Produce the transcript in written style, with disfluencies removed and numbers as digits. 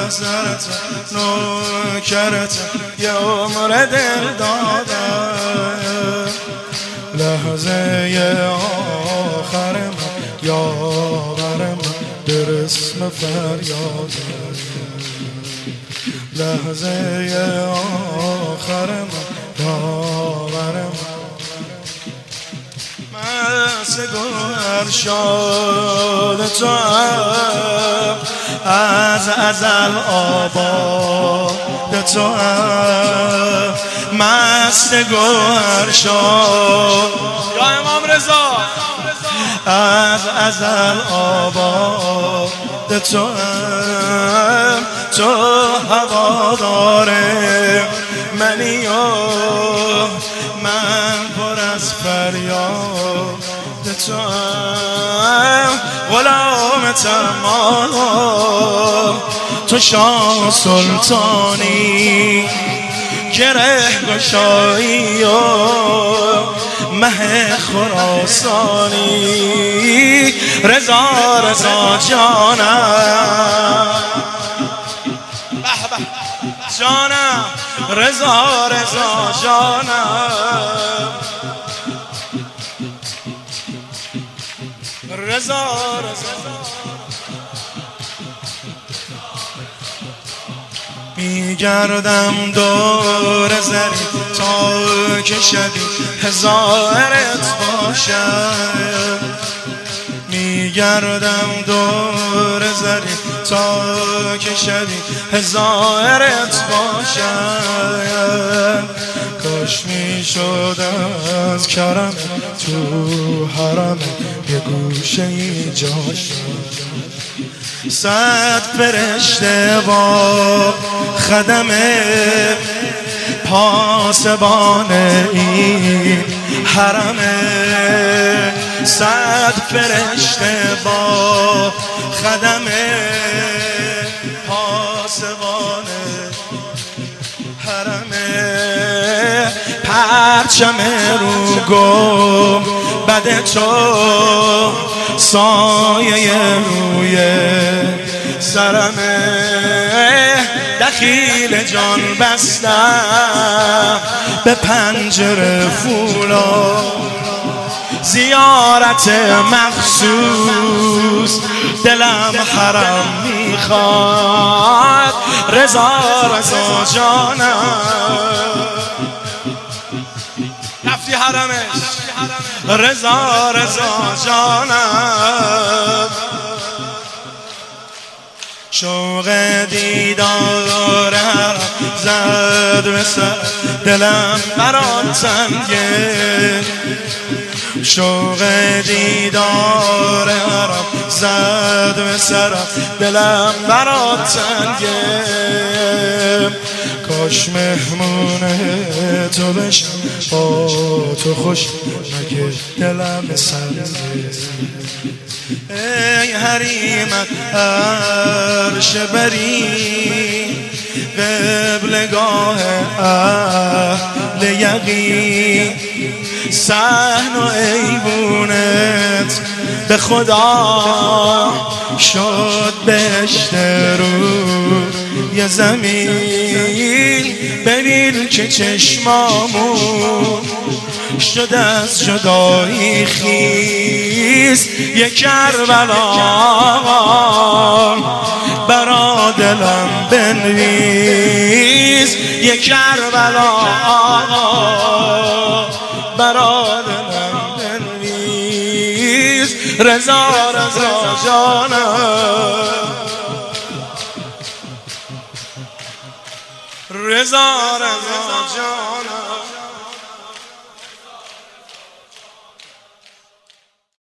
محضرت نوکرت یه عمر دل دادم لحظه آخر من یاور من در اسم فریادم لحظه آخر من یاور من مست گوهر شاد تو هم از ازل آباد تو هم مست گوهر شاد یا امام رضا از ازل آباد تو هم تو هوادار منی و من پر از فریاد تو هم غلام تمام تو شاه سلطانی گره گشایی و مه خراسانی رضا رضا جانم جانم رضا رضا جانم رضا رضا میگردم دور زری تا که شبی هزارت باشم میگردم دور زری تا که شبی هزارت باشم کاش میشد از کرم تو حرم یه گوشه ای جاشم صد فرشته با خدم پاسبان این حرم صد فرشته با خدم پاسبان حرم پرچم رو گم بده تو سایه روی سرمه دخیل جان بستم به پنجره فولا زیارت مخصوص دلم حرم میخواد رضا رضا جانم رفتی حرمش رضا رضا جانم شوق دیدار زد به سر دلم برات تنگه شوق دیدار زد به سر دلم برات تنگه کاش مهمون تو بشم با تو خوش مگه دلم سنگه ای حریمت عرش بری قبلگاه اهل یقین صحن و ایوونت به خدا شد بهشت رو یه زمین ببین که چشمامون شده از جدایی خیز یه کربلا برا دلم بنویس یه کربلا برا دلم بنویس رضا رضا جانم رضا رضا جانم